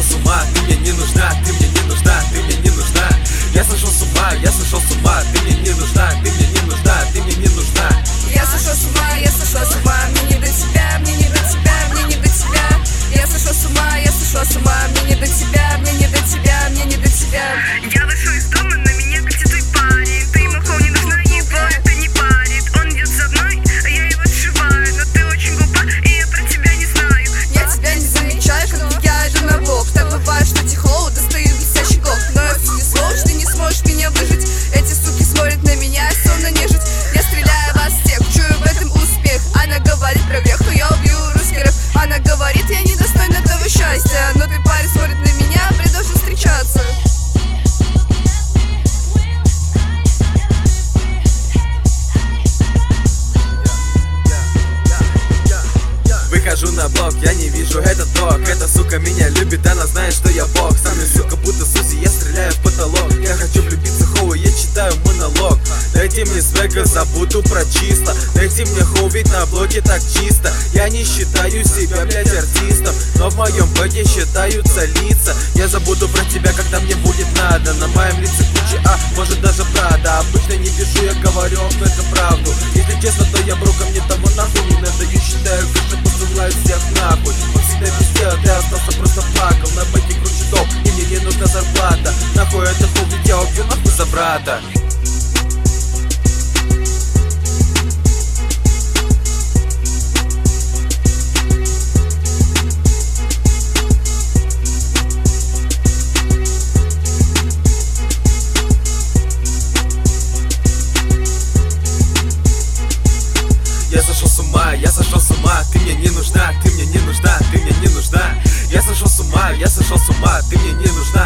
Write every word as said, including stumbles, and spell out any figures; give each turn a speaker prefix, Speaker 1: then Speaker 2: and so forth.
Speaker 1: с ума, ты мне не нужна, ты мне не нужна, ты мне не нужна. Я сошел с ума, я сошел с ума, ты мне не нужна, ты мне не нужна, ты мне не нужна.
Speaker 2: Я сошел с ума, я сошел с ума, мне не до тебя, мне не до тебя, мне не до тебя. Я сошел с ума, я сошел с ума, мне не до тебя, мне не до тебя, мне не до тебя.
Speaker 3: Я вышел из дома, на меня катит твой парень. Ты ему хол не нужна, его это не парит. Он идет за мной, а я его сшиваю. Но ты очень глупа, и я про тебя не знаю.
Speaker 2: Я тебя не замечаю, когда я иду на бок. Так бывает, что тихо достаю висящий кок. Но я не сволочь, ты не сможешь меня выжить. Эти суки смотрят на меня, сонно нежить. Я стреляю вас всех, чую в этом успех. Она говорит про грех, но я убью русский рэп. Она говорит, я не достойна того счастья. Но ты, парень, смотрит на меня, предложил встречаться.
Speaker 1: Выхожу на блок, я не вижу этот ток. Эта сука меня любит, она знает, что я бог. Сам я, сука, будто Сузи, я стреляю в потолок. Я хочу влюбиться хоу, я читаю монолог. Дайте мне свега, забуду про чисто. Дайте мне хоу, ведь на блоке так чисто. Я не считаю себя, блядь, артистом, но в моем бэге считаются лица. Я забуду про тебя, когда мне будет надо. На моем лице Гуччи, а может даже Прада. Обычно не пишу, я говорю, но это правду. Если честно, то я брока, мне того нахуй не надо. Я считаю, как посылаю всех нахуй. Он всегда везде, а ты остался просто плакал. На бэке круче топ, и мне не нужна зарплата. Нахуй это пол, ведь я убью нахуй за брата. Я сошел с ума, я сошел с ума, ты мне не нужна, ты мне не нужна, ты мне не нужна. Я сошел с ума, я сошел с ума, ты мне не нужна.